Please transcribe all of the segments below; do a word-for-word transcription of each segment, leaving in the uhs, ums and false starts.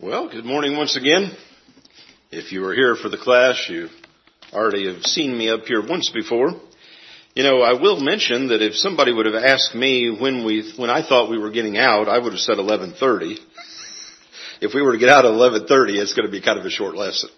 Well, good morning once again. If you were here for the class, you already have seen me up here once before. You know, I will mention that if somebody would have asked me when we, when I thought we were getting out, I would have said eleven thirty. If we were to get out at eleven thirty, it's going to be kind of a short lesson.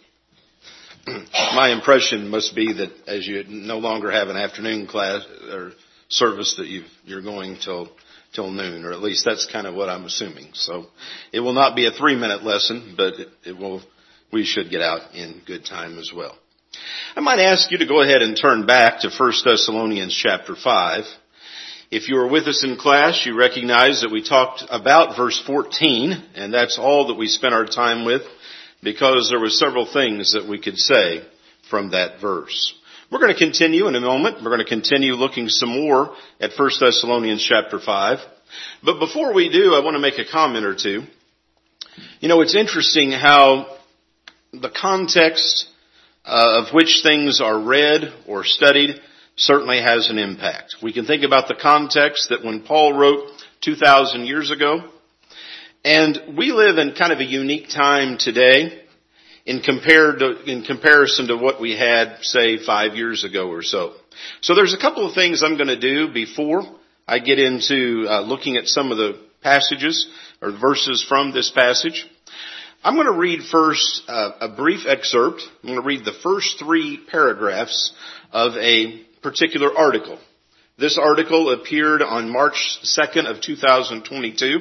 My impression must be that as you no longer have an afternoon class or service that you've, you're going till till noon, or at least that's kind of what I'm assuming. So it will not be a three-minute lesson, but it, it will. We should get out in good time as well. I might ask you to go ahead and turn back to First Thessalonians chapter five. If you were with us in class, you recognize that we talked about verse fourteen, and that's all that we spent our time with, because there were several things that we could say from that verse. We're going to continue in a moment. We're going to continue looking some more at First Thessalonians chapter five. But before we do, I want to make a comment or two. You know, it's interesting how the context uh, of which things are read or studied certainly has an impact. We can think about the context that when Paul wrote two thousand years ago, and we live in kind of a unique time today in compared to, in comparison to what we had, say, five years ago or so. So there's a couple of things I'm going to do before I get into uh, looking at some of the passages or verses from this passage. I'm going to read first uh, a brief excerpt. I'm going to read the first three paragraphs of a particular article. This article appeared on March second of two thousand twenty-two.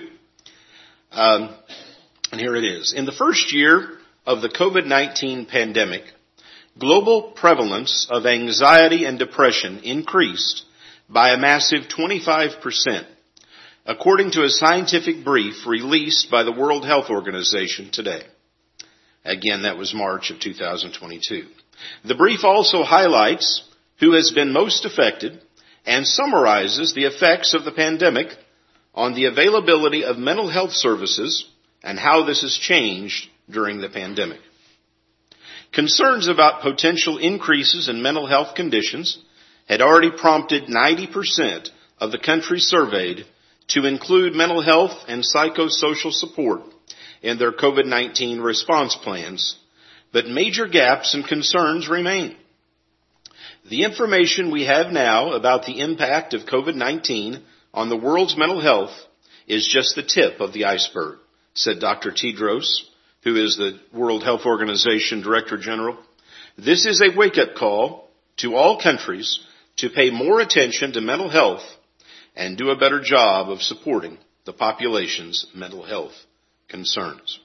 Um, and here it is. In the first year of the COVID nineteen pandemic, global prevalence of anxiety and depression increased by a massive twenty-five percent, according to a scientific brief released by the World Health Organization today. Again, that was March of two thousand twenty-two. The brief also highlights who has been most affected and summarizes the effects of the pandemic on the availability of mental health services and how this has changed during the pandemic. Concerns about potential increases in mental health conditions had already prompted ninety percent of the countries surveyed to include mental health and psychosocial support in their COVID nineteen response plans, but major gaps and concerns remain. The information we have now about the impact of COVID nineteen on the world's mental health is just the tip of the iceberg, said Doctor Tedros, who is the World Health Organization Director General. This is a wake-up call to all countries to pay more attention to mental health and do a better job of supporting the population's mental health concerns.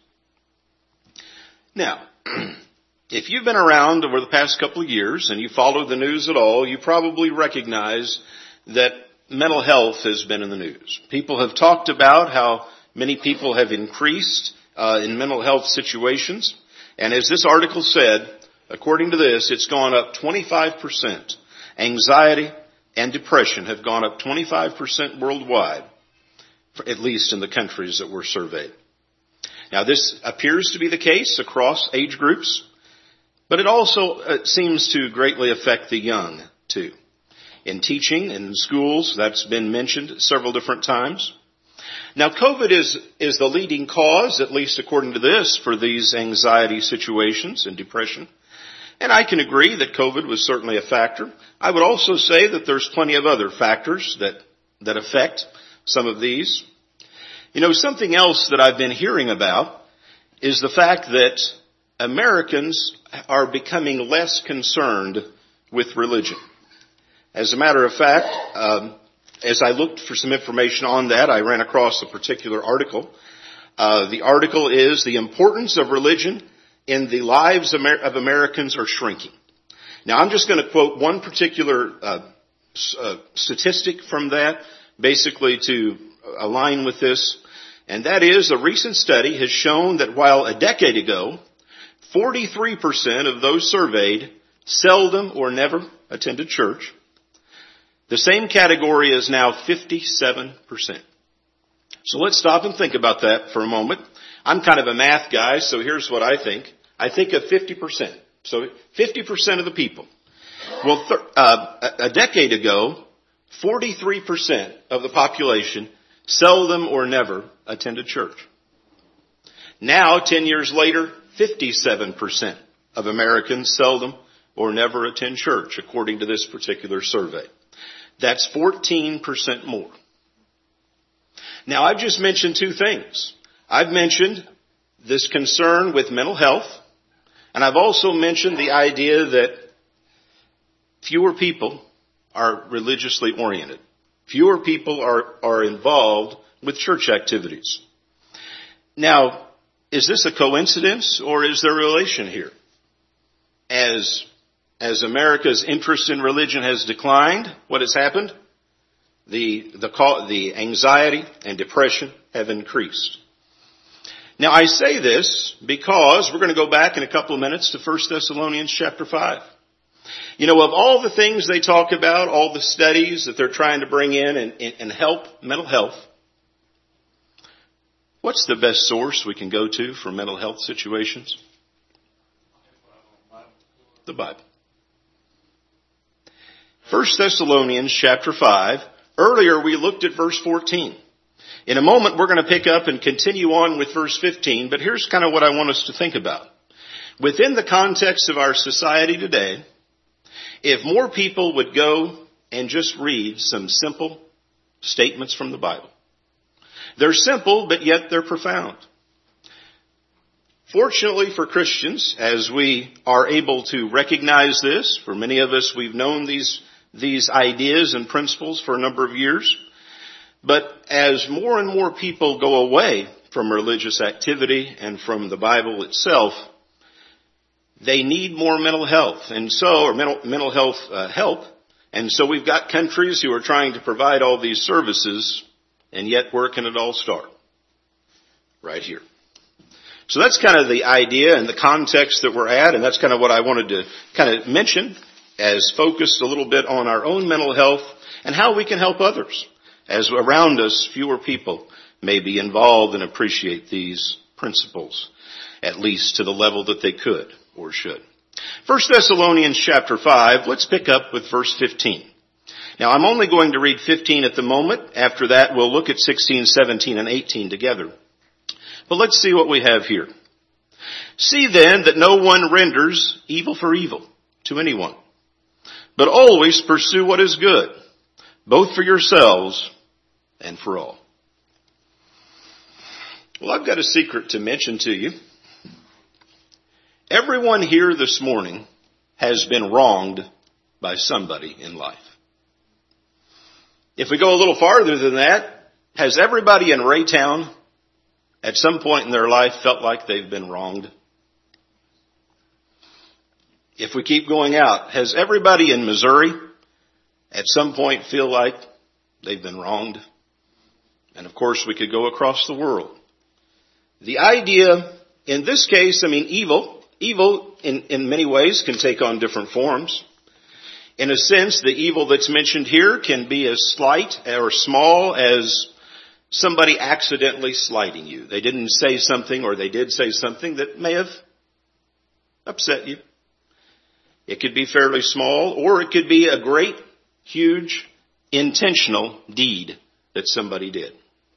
Now, if you've been around over the past couple of years and you follow the news at all, you probably recognize that mental health has been in the news. People have talked about how many people have increased uh, in mental health situations. And as this article said, according to this, it's gone up twenty-five percent. Anxiety and depression have gone up twenty-five percent worldwide, at least in the countries that were surveyed. Now, this appears to be the case across age groups, but it also uh, seems to greatly affect the young, too. In teaching and in schools, that's been mentioned several different times. Now, COVID is, is the leading cause, at least according to this, for these anxiety situations and depression. And I can agree that COVID was certainly a factor. I would also say that there's plenty of other factors that, that affect some of these. You know, something else that I've been hearing about is the fact that Americans are becoming less concerned with religion. As a matter of fact, um, as I looked for some information on that, I ran across a particular article. Uh, the article is "The Importance of Religion in the Lives of Americans Are Shrinking." Now, I'm just going to quote one particular uh, uh, statistic from that, basically to align with this, and that is a recent study has shown that while a decade ago, forty-three percent of those surveyed seldom or never attended church, the same category is now fifty-seven percent. So let's stop and think about that for a moment. I'm kind of a math guy, so here's what I think. I think of fifty percent. So fifty percent of the people. Well, th- uh, a decade ago, forty-three percent of the population seldom or never attended church. Now, ten years later, fifty-seven percent of Americans seldom or never attend church, according to this particular survey. That's fourteen percent more. Now, I've just mentioned two things. I've mentioned this concern with mental health, and I've also mentioned the idea that fewer people are religiously oriented. Fewer people are, are involved with church activities. Now, is this a coincidence or is there a relation here? As, as America's interest in religion has declined, what has happened? The, the, the anxiety and depression have increased. Now, I say this because we're going to go back in a couple of minutes to First Thessalonians chapter five. You know, of all the things they talk about, all the studies that they're trying to bring in and, and help mental health, what's the best source we can go to for mental health situations? The Bible. First Thessalonians chapter five. Earlier we looked at verse fourteen. In a moment we're going to pick up and continue on with verse fifteen, but here's kind of what I want us to think about. Within the context of our society today, if more people would go and just read some simple statements from the Bible. They're simple, but yet they're profound. Fortunately for Christians, as we are able to recognize this, for many of us we've known these, these ideas and principles for a number of years, but as more and more people go away from religious activity and from the Bible itself, they need more mental health, and so, or mental, mental health uh, help. And so we've got countries who are trying to provide all these services, and yet where can it all start? Right here. So that's kind of the idea and the context that we're at, and that's kind of what I wanted to kind of mention as focused a little bit on our own mental health and how we can help others, as around us fewer people may be involved and appreciate these principles, at least to the level that they could or should. First Thessalonians chapter five, let's pick up with verse fifteen. Now I'm only going to read fifteen at the moment. After that we'll look at sixteen, seventeen, and eighteen together. But let's see what we have here. See then that no one renders evil for evil to anyone, but always pursue what is good, both for yourselves and for all. Well, I've got a secret to mention to you. Everyone here this morning has been wronged by somebody in life. If we go a little farther than that, has everybody in Raytown at some point in their life felt like they've been wronged? If we keep going out, has everybody in Missouri at some point feel like they've been wronged? And of course we could go across the world. The idea, in this case, I mean evil, evil in, in many ways can take on different forms. In a sense, the evil that's mentioned here can be as slight or small as somebody accidentally slighting you. They didn't say something, or they did say something that may have upset you. It could be fairly small, or it could be a great, huge, intentional deed that somebody did.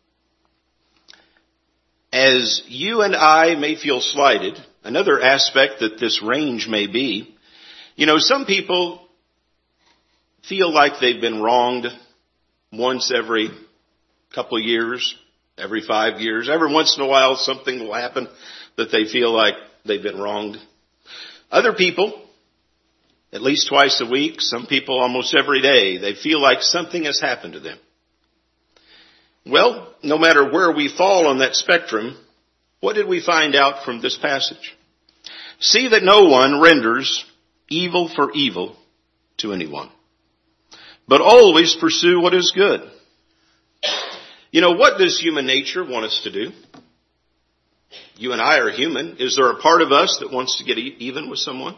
As you and I may feel slighted, another aspect that this range may be, you know, some people feel like they've been wronged once every couple of years, every five years. Every once in a while something will happen that they feel like they've been wronged. Other people, at least twice a week, some people almost every day, they feel like something has happened to them. Well, no matter where we fall on that spectrum, what did we find out from this passage? See that no one renders evil for evil to anyone, but always pursue what is good. You know, what does human nature want us to do? You and I are human. Is there a part of us that wants to get even with someone?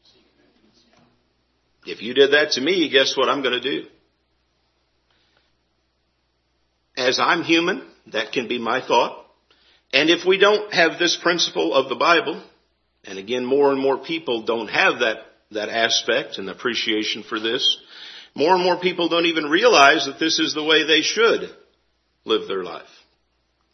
If you did that to me, guess what I'm going to do? As I'm human, that can be my thought. And if we don't have this principle of the Bible, and again, more and more people don't have that, that aspect and appreciation for this, more and more people don't even realize that this is the way they should live their life.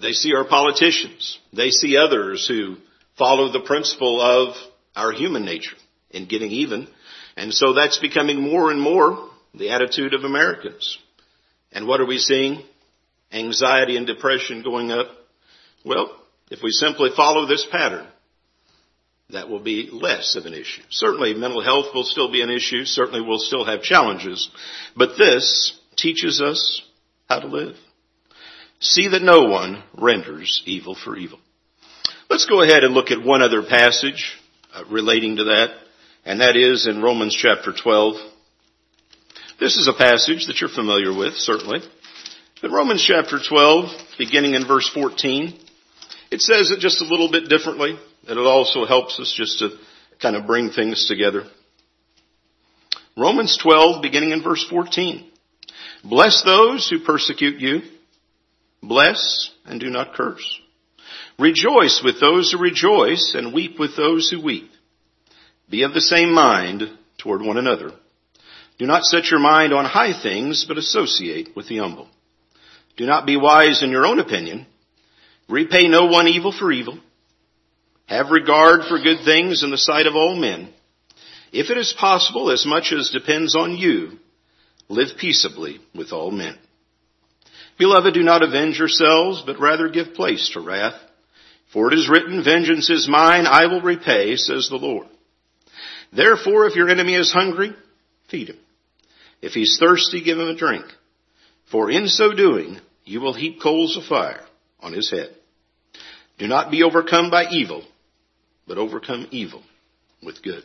They see our politicians. They see others who follow the principle of our human nature in getting even. And so that's becoming more and more the attitude of Americans. And what are we seeing? Anxiety and depression going up. Well, if we simply follow this pattern, that will be less of an issue. Certainly mental health will still be an issue. Certainly we'll still have challenges. But this teaches us how to live. See that no one renders evil for evil. Let's go ahead and look at one other passage uh, relating to that, and that is in Romans chapter twelve. This is a passage that you're familiar with, certainly. But Romans chapter twelve, beginning in verse fourteen, it says it just a little bit differently, and it also helps us just to kind of bring things together. Romans twelve, beginning in verse fourteen. Bless those who persecute you. Bless and do not curse. Rejoice with those who rejoice and weep with those who weep. Be of the same mind toward one another. Do not set your mind on high things, but associate with the humble. Do not be wise in your own opinion. Repay no one evil for evil. Have regard for good things in the sight of all men. If it is possible, as much as depends on you, live peaceably with all men. Beloved, do not avenge yourselves, but rather give place to wrath. For it is written, vengeance is mine, I will repay, says the Lord. Therefore, if your enemy is hungry, feed him. If he's thirsty, give him a drink. For in so doing, you will heap coals of fire on his head. Do not be overcome by evil, but overcome evil with good.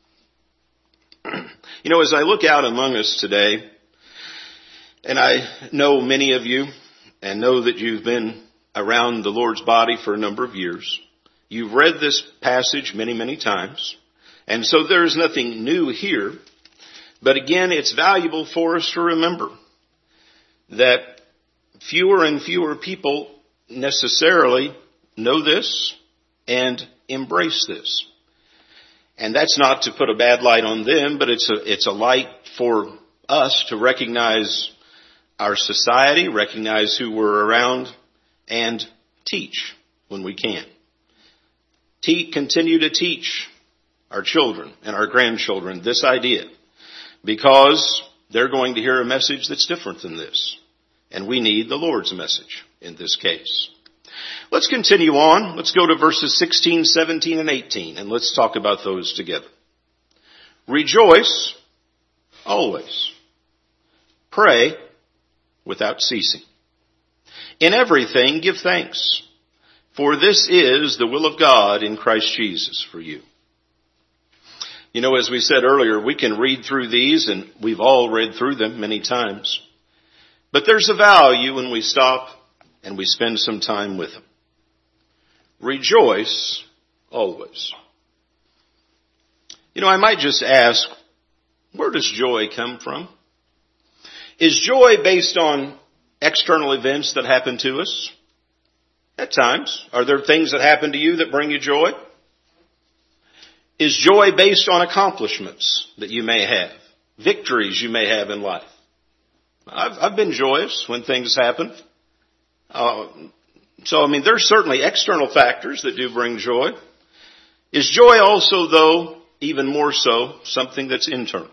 You know, as I look out among us today, and I know many of you, and know that you've been around the Lord's body for a number of years. You've read this passage many, many times. And so there's nothing new here. But again, it's valuable for us to remember that fewer and fewer people necessarily know this and embrace this. And that's not to put a bad light on them, but it's a, it's a light for us to recognize our society, recognize who we're around, and teach when we can. Te- continue to teach our children and our grandchildren this idea, because they're going to hear a message that's different than this. And we need the Lord's message in this case. Let's continue on. Let's go to verses sixteen, seventeen, and eighteen, and let's talk about those together. Rejoice always. Pray without ceasing. In everything give thanks, for this is the will of God in Christ Jesus for you. You know, as we said earlier, we can read through these, and we've all read through them many times. But there's a value when we stop and we spend some time with them. Rejoice always. You know, I might just ask, where does joy come from? Is joy based on external events that happen to us? At times. Are there things that happen to you that bring you joy? Is joy based on accomplishments that you may have? Victories you may have in life? I've, I've been joyous when things happen. Uh, so, I mean, there's certainly external factors that do bring joy. Is joy also, though, even more so, something that's internal?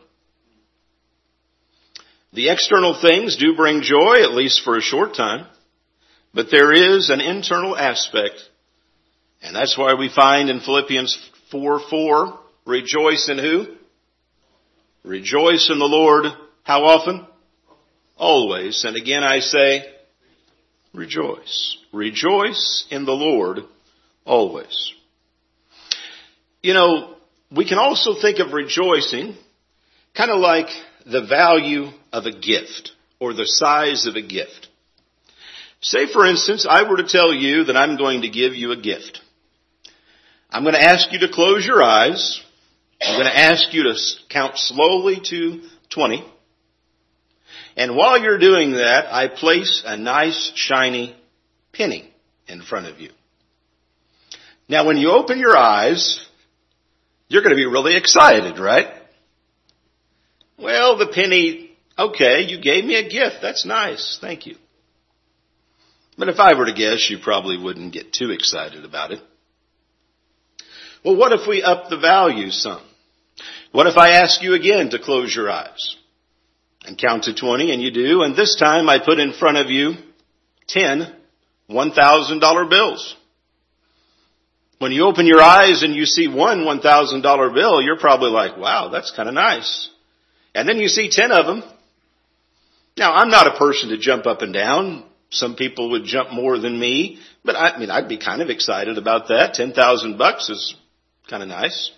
The external things do bring joy, at least for a short time. But there is an internal aspect. And that's why we find in Philippians four four, rejoice in who? Rejoice in the Lord. How often? Always. And again I say, rejoice. Rejoice in the Lord always. You know, we can also think of rejoicing kind of like the value of a gift or the size of a gift. Say, for instance, I were to tell you that I'm going to give you a gift. I'm going to ask you to close your eyes. I'm going to ask you to count slowly to twenty. And while you're doing that, I place a nice, shiny penny in front of you. Now, when you open your eyes, you're going to be really excited, right? Well, the penny, okay, you gave me a gift. That's nice. Thank you. But if I were to guess, you probably wouldn't get too excited about it. Well, what if we up the value some? What if I ask you again to close your eyes and count to twenty, and you do, and this time I put in front of you ten one thousand dollar bills. When you open your eyes and you see one one thousand dollar bill, you're probably like, wow, that's kind of nice. And then you see ten of them. Now, I'm not a person to jump up and down. Some people would jump more than me, but I mean, I'd be kind of excited about that. ten thousand bucks is kind of nice.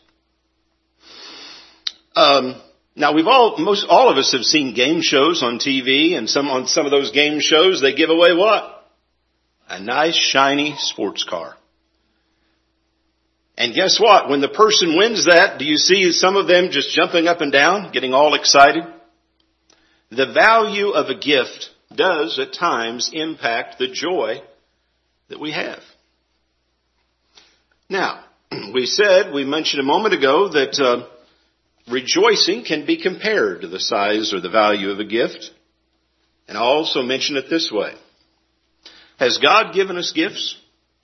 Um, now we've all, most, all of us have seen game shows on T V, and some, on some of those game shows, they give away what? A nice, shiny sports car. And guess what? When the person wins that, do you see some of them just jumping up and down, getting all excited? The value of a gift does at times impact the joy that we have. Now, we said, we mentioned a moment ago that uh, rejoicing can be compared to the size or the value of a gift. And I also mentioned it this way. Has God given us gifts?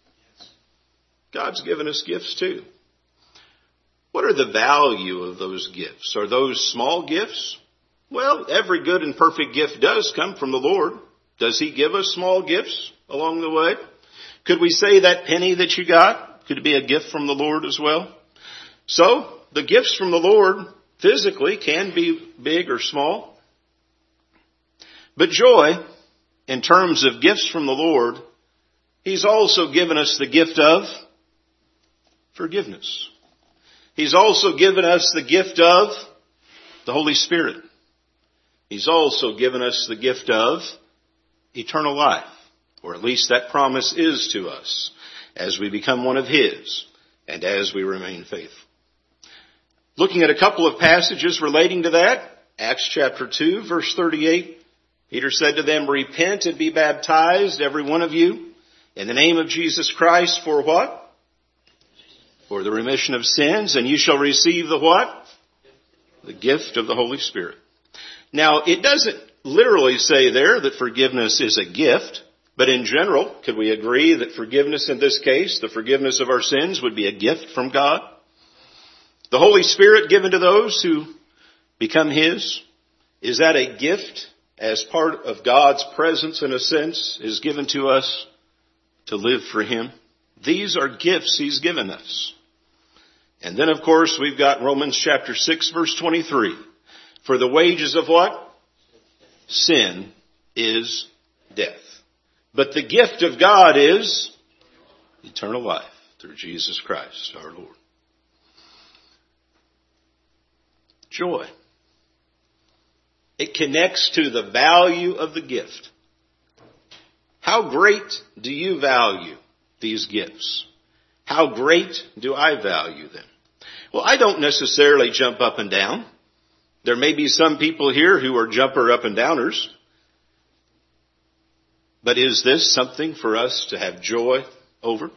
God's given us gifts too. What are the value of those gifts? Are those small gifts? Well, every good and perfect gift does come from the Lord. Does He give us small gifts along the way? Could we say that penny that you got could be a gift from the Lord as well? So, the gifts from the Lord physically can be big or small. But joy, in terms of gifts from the Lord, He's also given us the gift of forgiveness. He's also given us the gift of the Holy Spirit. He's also given us the gift of eternal life, or at least that promise is to us as we become one of His and as we remain faithful. Looking at a couple of passages relating to that, Acts chapter two, verse thirty-eight, Peter said to them, repent and be baptized, every one of you, in the name of Jesus Christ for what? For the remission of sins, and you shall receive the what? The gift of the Holy Spirit. Now, it doesn't literally say there that forgiveness is a gift, but in general, could we agree that forgiveness in this case, the forgiveness of our sins, would be a gift from God? The Holy Spirit given to those who become His, is that a gift as part of God's presence in a sense, is given to us to live for Him? These are gifts He's given us. And then, of course, we've got Romans chapter six, verse twenty-three. For the wages of what? Sin is death. But the gift of God is eternal life through Jesus Christ our Lord. Joy. It connects to the value of the gift. How great do you value these gifts? How great do I value them? Well, I don't necessarily jump up and down. There may be some people here who are jumper up and downers. But is this something for us to have joy over?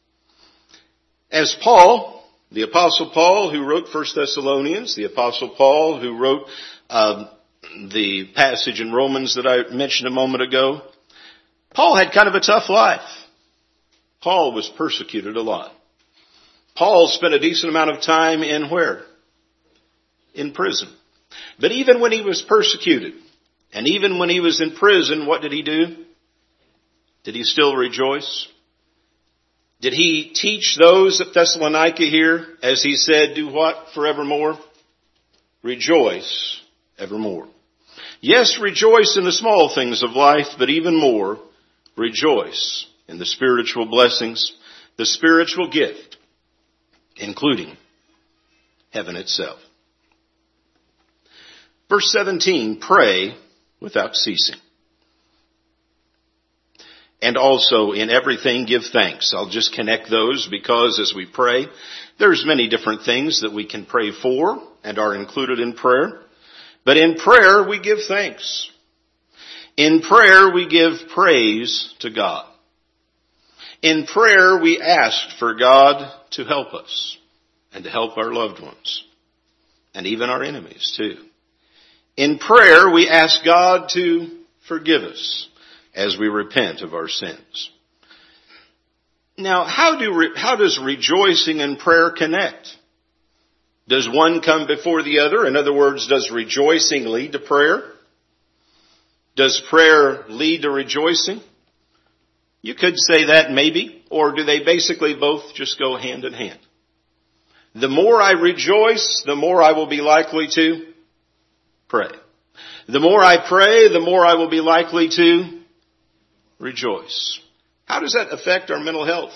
As Paul, the Apostle Paul who wrote First Thessalonians, the Apostle Paul who wrote um, the passage in Romans that I mentioned a moment ago, Paul had kind of a tough life. Paul was persecuted a lot. Paul spent a decent amount of time in where? In prison. But even when he was persecuted, and even when he was in prison, what did he do? Did he still rejoice? Did he teach those at Thessalonica here, as he said, do what forevermore? Rejoice evermore. Yes, rejoice in the small things of life, but even more, rejoice in the spiritual blessings, the spiritual gift, including heaven itself. Verse seventeen, pray without ceasing. And also in everything give thanks. I'll just connect those because as we pray, there's many different things that we can pray for and are included in prayer. But in prayer we give thanks. In prayer we give praise to God. In prayer we ask for God to help us and to help our loved ones and even our enemies too. In prayer we ask God to forgive us as we repent of our sins. Now, how do re- how does rejoicing and prayer connect? Does one come before the other? In other words, does rejoicing lead to prayer? Does prayer lead to rejoicing? You could say that maybe, or do they basically both just go hand in hand? The more I rejoice, the more I will be likely to pray. The more I pray, the more I will be likely to rejoice. How does that affect our mental health?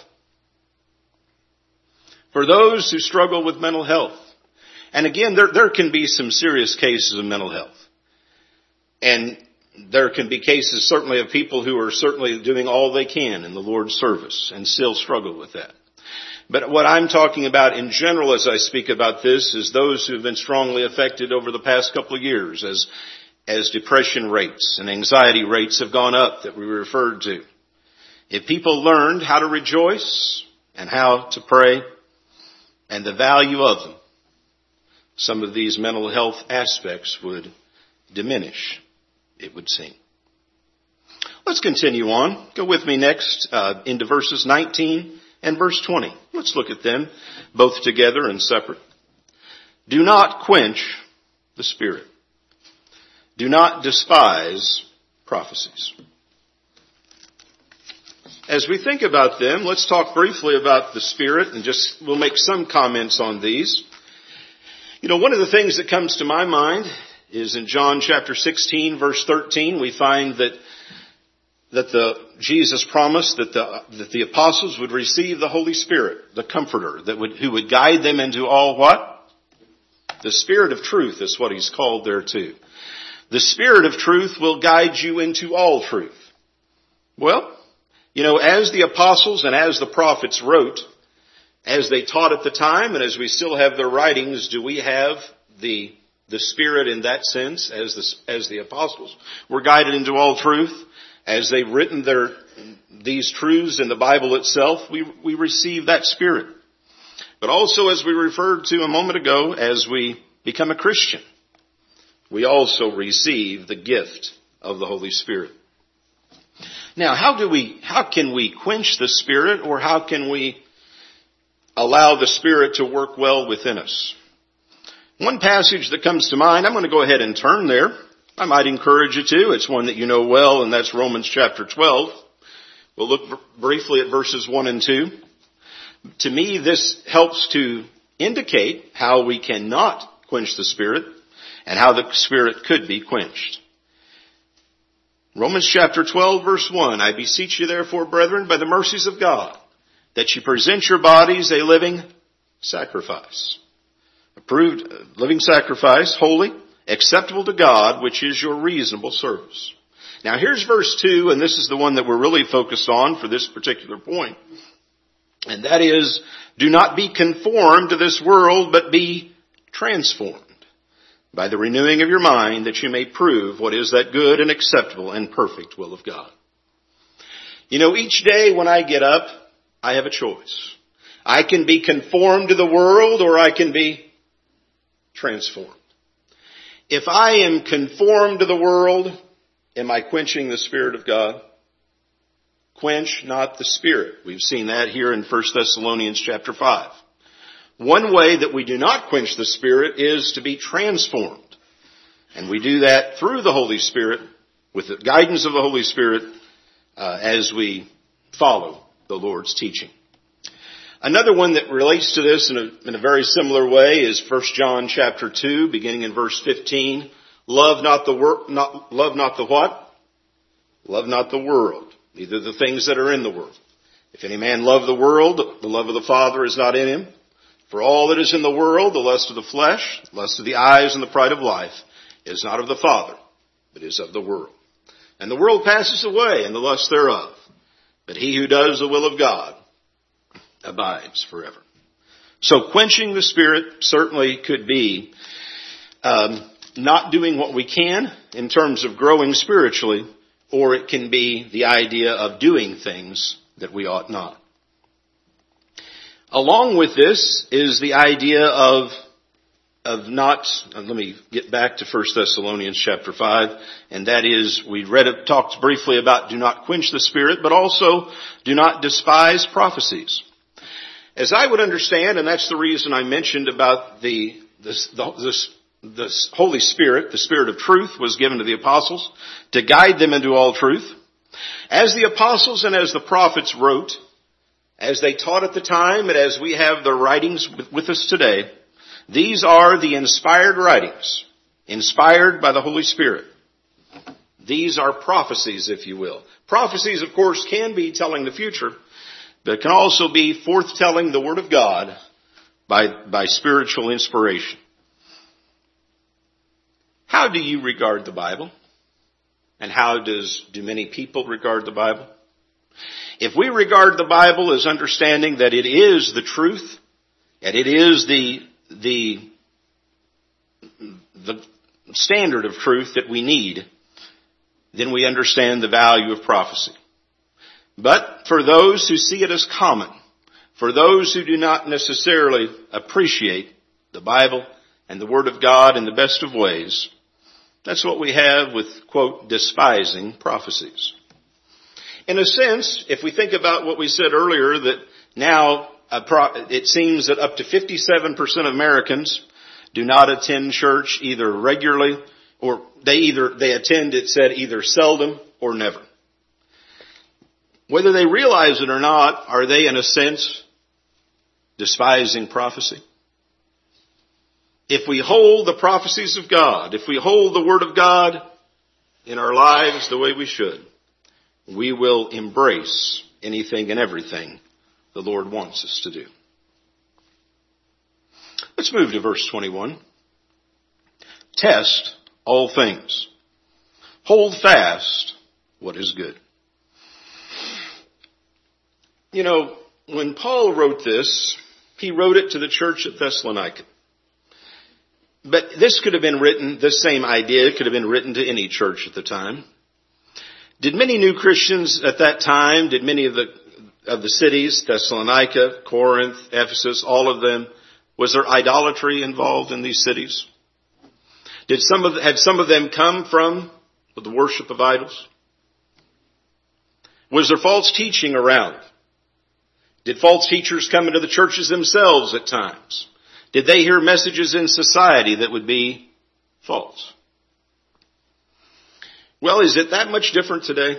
For those who struggle with mental health, and again, there, there can be some serious cases of mental health. And there can be cases certainly of people who are certainly doing all they can in the Lord's service and still struggle with that. But what I'm talking about in general as I speak about this is those who have been strongly affected over the past couple of years as, as depression rates and anxiety rates have gone up that we referred to. If people learned how to rejoice and how to pray and the value of them, some of these mental health aspects would diminish, it would seem. Let's continue on. Go with me next uh, into verses nineteen and verse twenty. Let's look at them both together and separate. Do not quench the Spirit. Do not despise prophecies. As we think about them, let's talk briefly about the Spirit and just we'll make some comments on these. You know, one of the things that comes to my mind is in John chapter sixteen, verse thirteen, we find that that the Jesus promised that the that the apostles would receive the Holy Spirit, the Comforter, that would who would guide them into all what? The Spirit of truth is what he's called there too. The Spirit of truth will guide you into all truth. Well, you know, as the apostles and as the prophets wrote, as they taught at the time, and as we still have their writings, do we have the the Spirit in that sense, as the as the apostles were guided into all truth? As they've written their these truths in the Bible itself, we we receive that Spirit. But also, as we referred to a moment ago, as we become a Christian, we also receive the gift of the Holy Spirit. Now, how do we how can we quench the Spirit, or how can we allow the Spirit to work well within us? One passage that comes to mind, I'm going to go ahead and turn there. I might encourage you to. It's one that you know well, and that's Romans chapter twelve. We'll look br- briefly at verses one and two. To me, this helps to indicate how we cannot quench the Spirit and how the Spirit could be quenched. Romans chapter twelve, verse one, I beseech you therefore, brethren, by the mercies of God, that you present your bodies a living sacrifice. Approved, uh, living sacrifice, holy, acceptable to God, which is your reasonable service. Now here's verse two, and this is the one that we're really focused on for this particular point. And that is, do not be conformed to this world, but be transformed by the renewing of your mind, that you may prove what is that good and acceptable and perfect will of God. You know, each day when I get up, I have a choice. I can be conformed to the world, or I can be transformed. If I am conformed to the world, am I quenching the Spirit of God? Quench not the Spirit. We've seen that here in First Thessalonians chapter five. One way that we do not quench the Spirit is to be transformed. And we do that through the Holy Spirit, with the guidance of the Holy Spirit, uh, as we follow the Lord's teaching. Another one that relates to this in a, in a very similar way is First John chapter two, beginning in verse fifteen. Love not the wor- not love not the what? Love not the world, neither the things that are in the world. If any man love the world, the love of the Father is not in him. For all that is in the world, the lust of the flesh, the lust of the eyes, and the pride of life, is not of the Father, but is of the world. And the world passes away, and the lust thereof. But he who does the will of God abides forever. So quenching the Spirit certainly could be um, not doing what we can in terms of growing spiritually, or it can be the idea of doing things that we ought not. Along with this is the idea of of not, let me get back to First Thessalonians chapter five, and that is, we read it, talked briefly about do not quench the Spirit, but also do not despise prophecies. As I would understand, and that's the reason I mentioned about the, this, the, this, the Holy Spirit, the Spirit of truth was given to the apostles to guide them into all truth. As the apostles and as the prophets wrote, as they taught at the time, and as we have the writings with, with us today, these are the inspired writings, inspired by the Holy Spirit. These are prophecies, if you will. Prophecies, of course, can be telling the future, but it can also be forthtelling the Word of God by, by spiritual inspiration. How do you regard the Bible? And how does, do many people regard the Bible? If we regard the Bible as understanding that it is the truth, and it is the the the standard of truth that we need, then we understand the value of prophecy. But for those who see it as common, for those who do not necessarily appreciate the Bible and the Word of God in the best of ways, that's what we have with, quote, despising prophecies. In a sense, if we think about what we said earlier, that now it seems that up to fifty-seven percent of Americans do not attend church either regularly or they either, they attend, it said, either seldom or never. Whether they realize it or not, are they in a sense despising prophecy? If we hold the prophecies of God, if we hold the Word of God in our lives the way we should, we will embrace anything and everything the Lord wants us to do. Let's move to verse twenty-one. Test all things. Hold fast what is good. You know, when Paul wrote this, he wrote it to the church at Thessalonica. But this could have been written, this same idea could have been written to any church at the time. Did many new Christians at that time, did many of the of the cities, Thessalonica, Corinth, Ephesus, all of them, was there idolatry involved in these cities? Did some of, had some of them come from the worship of idols? Was there false teaching around? Did false teachers come into the churches themselves at times? Did they hear messages in society that would be false? Well, is it that much different today?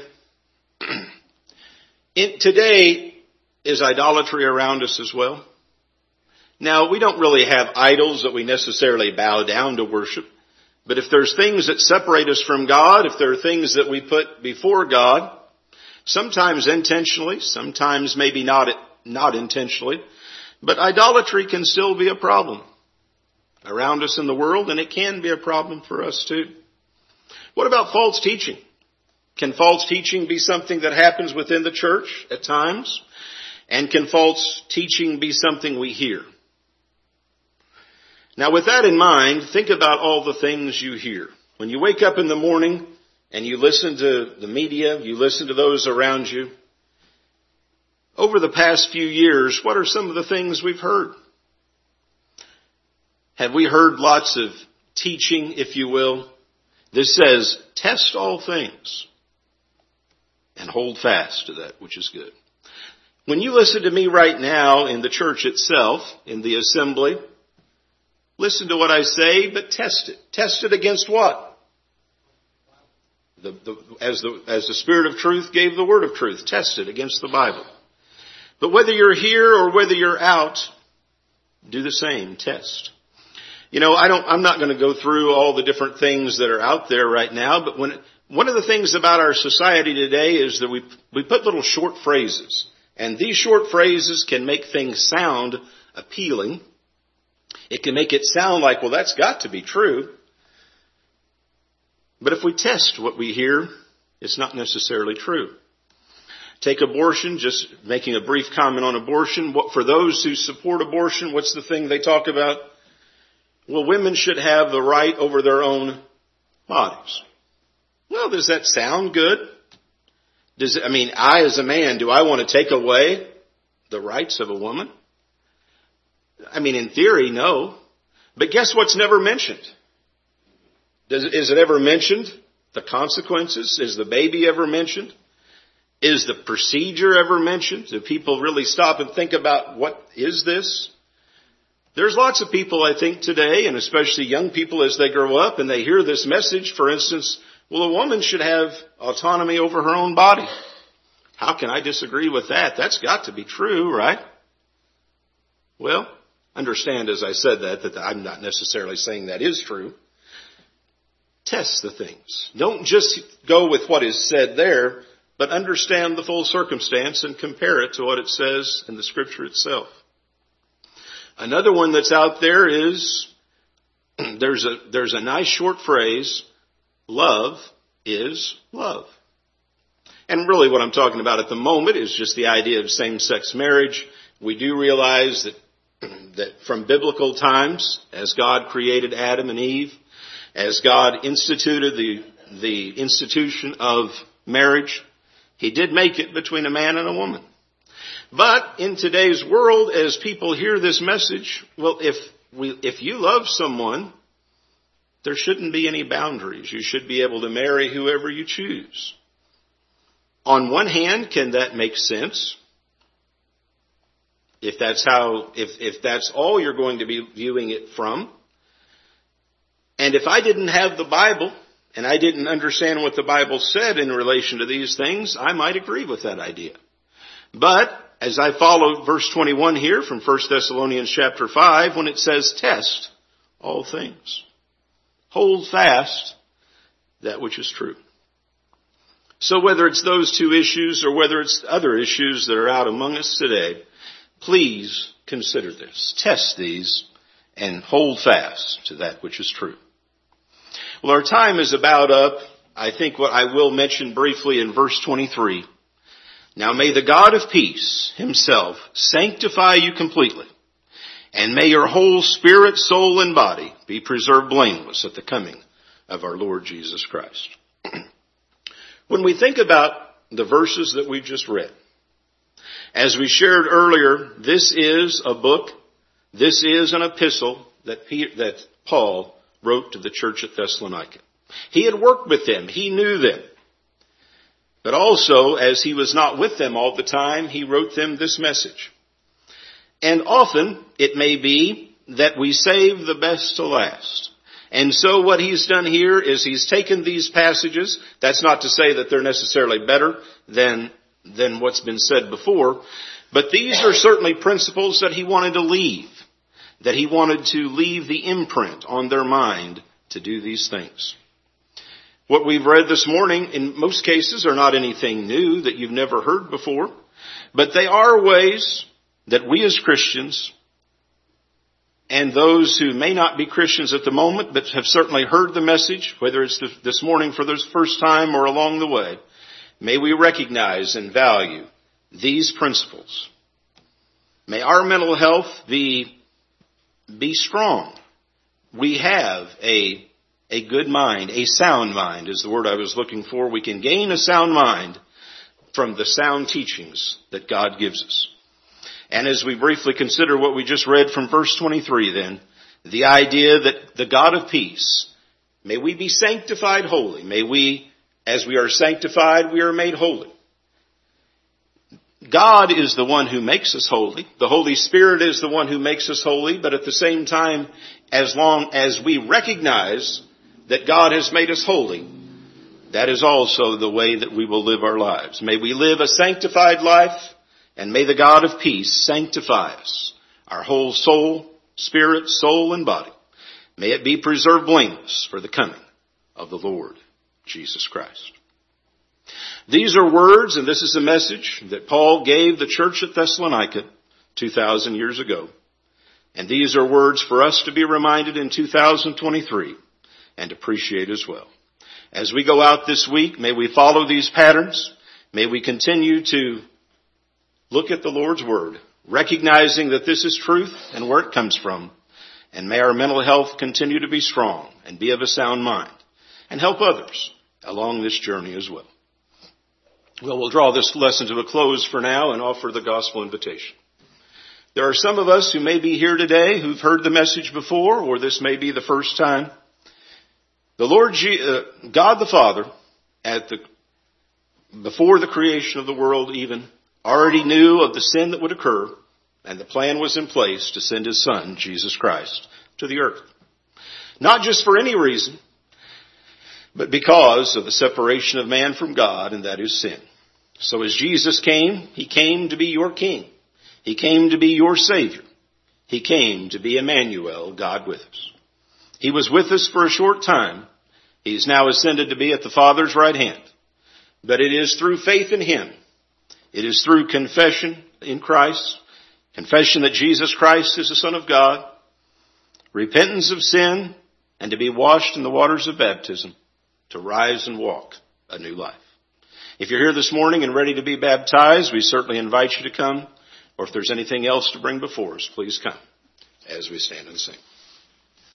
In, today, is idolatry around us as well? Now, we don't really have idols that we necessarily bow down to worship. But if there's things that separate us from God, if there are things that we put before God, sometimes intentionally, sometimes maybe not, not intentionally, but idolatry can still be a problem around us in the world, and it can be a problem for us too. What about false teaching? Can false teaching be something that happens within the church at times? And can false teaching be something we hear? Now with that in mind, think about all the things you hear. When you wake up in the morning and you listen to the media, you listen to those around you, over the past few years, what are some of the things we've heard? Have we heard lots of teaching, if you will? This says, test all things and hold fast to that which is good. When you listen to me right now in the church itself, in the assembly, listen to what I say, but test it. Test it against what? The, the, as the, as the Spirit of truth gave the word of truth, test it against the Bible. But whether you're here or whether you're out, do the same, test. You know, I don't, I'm not going to go through all the different things that are out there right now, but when, one of the things about our society today is that we, we put little short phrases. And these short phrases can make things sound appealing. It can make it sound like, well, that's got to be true. But if we test what we hear, it's not necessarily true. Take abortion, just making a brief comment on abortion. What, for those who support abortion, what's the thing they talk about? Well, women should have the right over their own bodies. Well, does that sound good? Does it, I mean, I as a man, do I want to take away the rights of a woman? I mean, in theory, no. But guess what's never mentioned? Does, is it ever mentioned? The consequences? Is the baby ever mentioned? Is the procedure ever mentioned? Do people really stop and think about what is this? There's lots of people, I think, today, and especially young people as they grow up and they hear this message, for instance, well, a woman should have autonomy over her own body. How can I disagree with that? That's got to be true, right? Well, understand as I said that, that I'm not necessarily saying that is true. Test the things. Don't just go with what is said there, but understand the full circumstance and compare it to what it says in the Scripture itself. Another one that's out there is, there's a, there's a nice short phrase, love is love. And really what I'm talking about at the moment is just the idea of same-sex marriage. We do realize that, that from biblical times, as God created Adam and Eve, as God instituted the, the institution of marriage, He did make it between a man and a woman. But in today's world, as people hear this message, well, if we, if you love someone, there shouldn't be any boundaries. You should be able to marry whoever you choose. On one hand, can that make sense? If that's how, if, if that's all you're going to be viewing it from. And if I didn't have the Bible, and I didn't understand what the Bible said in relation to these things, I might agree with that idea. But as I follow verse twenty-one here from First Thessalonians chapter five, when it says, test all things. Hold fast that which is true. So whether it's those two issues or whether it's other issues that are out among us today, please consider this. Test these and hold fast to that which is true. Well, our time is about up. I think what I will mention briefly in verse twenty-three. Now may the God of peace Himself sanctify you completely, and may your whole spirit, soul, and body be preserved blameless at the coming of our Lord Jesus Christ. When we think about the verses that we've just read, as we shared earlier, this is a book, this is an epistle that, Peter, that Paul wrote to the church at Thessalonica. He had worked with them. He knew them. But also, as he was not with them all the time, he wrote them this message. And often, it may be that we save the best to last. And so what he's done here is he's taken these passages. That's not to say that they're necessarily better than, than what's been said before. But these are certainly principles that he wanted to leave. That he wanted to leave the imprint on their mind to do these things. What we've read this morning, in most cases, are not anything new that you've never heard before, but they are ways that we as Christians, and those who may not be Christians at the moment, but have certainly heard the message, whether it's this morning for the first time or along the way, may we recognize and value these principles. May our mental health be, be strong. We have a A good mind, a sound mind is the word I was looking for. We can gain a sound mind from the sound teachings that God gives us. And as we briefly consider what we just read from verse twenty-three then, the idea that the God of peace, may we be sanctified holy. May we, as we are sanctified, we are made holy. God is the one who makes us holy. The Holy Spirit is the one who makes us holy. But at the same time, as long as we recognize that God has made us holy, that is also the way that we will live our lives. May we live a sanctified life, and may the God of peace sanctify us, our whole soul, spirit, soul, and body. May it be preserved blameless for the coming of the Lord Jesus Christ. These are words, and this is a message that Paul gave the church at Thessalonica two thousand years ago. And these are words for us to be reminded in two thousand twenty-three and appreciate as well. As we go out this week, may we follow these patterns. May we continue to look at the Lord's Word, recognizing that this is truth and where it comes from. And may our mental health continue to be strong and be of a sound mind and help others along this journey as well. Well, we'll draw this lesson to a close for now and offer the gospel invitation. There are some of us who may be here today who've heard the message before, or this may be the first time. The Lord, uh, God the Father, at the, before the creation of the world even, already knew of the sin that would occur, and the plan was in place to send His Son, Jesus Christ, to the earth. Not just for any reason, but because of the separation of man from God, and that is sin. So as Jesus came, He came to be your King. He came to be your Savior. He came to be Emmanuel, God with us. He was with us for a short time. He's now ascended to be at the Father's right hand. But it is through faith in Him. It is through confession in Christ, confession that Jesus Christ is the Son of God, repentance of sin, and to be washed in the waters of baptism, to rise and walk a new life. If you're here this morning and ready to be baptized, we certainly invite you to come. Or if there's anything else to bring before us, please come as we stand and sing.